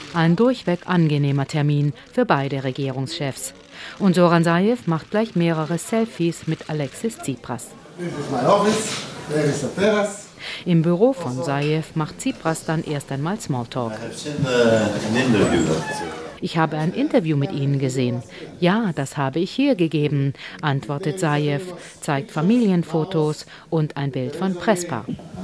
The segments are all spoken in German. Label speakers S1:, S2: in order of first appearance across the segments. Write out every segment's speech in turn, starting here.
S1: Ein durchweg angenehmer Termin für beide Regierungschefs. Und Zoran Zaev macht gleich mehrere Selfies mit Alexis Tsipras. Im Büro von Zaev macht Tsipras dann erst einmal Smalltalk. Ich habe ein Interview mit Ihnen gesehen. Ja, das habe ich hier gegeben, antwortet Zaev, zeigt Familienfotos und ein Bild von Prespa.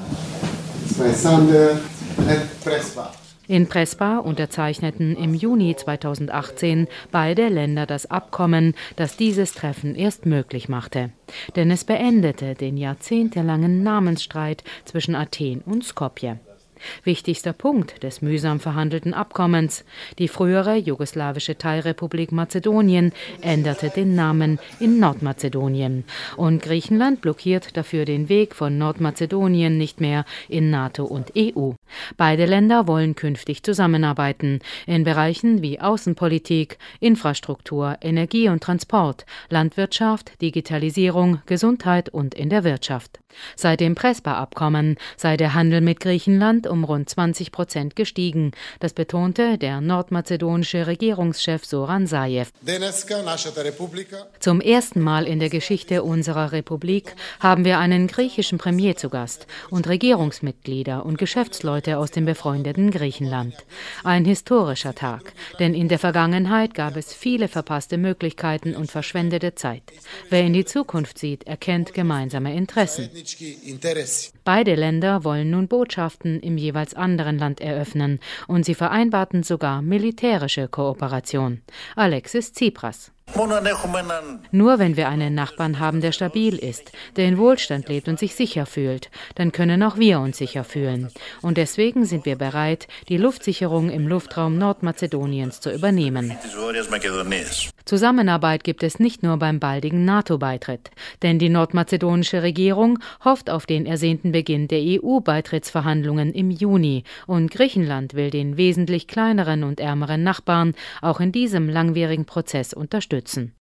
S1: In Prespa unterzeichneten im Juni 2018 beide Länder das Abkommen, das dieses Treffen erst möglich machte. Denn es beendete den jahrzehntelangen Namensstreit zwischen Athen und Skopje. Wichtigster Punkt des mühsam verhandelten Abkommens: Die frühere jugoslawische Teilrepublik Mazedonien änderte den Namen in Nordmazedonien. Und Griechenland blockiert dafür den Weg von Nordmazedonien nicht mehr in NATO und EU. Beide Länder wollen künftig zusammenarbeiten in Bereichen wie Außenpolitik, Infrastruktur, Energie und Transport, Landwirtschaft, Digitalisierung, Gesundheit und in der Wirtschaft. Seit dem Prespa-Abkommen sei der Handel mit Griechenland um rund 20% gestiegen. Das betonte der nordmazedonische Regierungschef Zoran Zaev. Zum ersten Mal in der Geschichte unserer Republik haben wir einen griechischen Premier zu Gast und Regierungsmitglieder und Geschäftsleute aus dem befreundeten Griechenland. Ein historischer Tag, denn in der Vergangenheit gab es viele verpasste Möglichkeiten und verschwendete Zeit. Wer in die Zukunft sieht, erkennt gemeinsame Interessen. Beide Länder wollen nun Botschaften im jeweils anderen Land eröffnen und sie vereinbarten sogar militärische Kooperation. Alexis Tsipras. Nur wenn wir einen Nachbarn haben, der stabil ist, der in Wohlstand lebt und sich sicher fühlt, dann können auch wir uns sicher fühlen. Und deswegen sind wir bereit, die Luftsicherung im Luftraum Nordmazedoniens zu übernehmen. Zusammenarbeit gibt es nicht nur beim baldigen NATO-Beitritt, denn die nordmazedonische Regierung hofft auf den ersehnten Beginn der EU-Beitrittsverhandlungen im Juni und Griechenland will den wesentlich kleineren und ärmeren Nachbarn auch in diesem langwierigen Prozess unterstützen.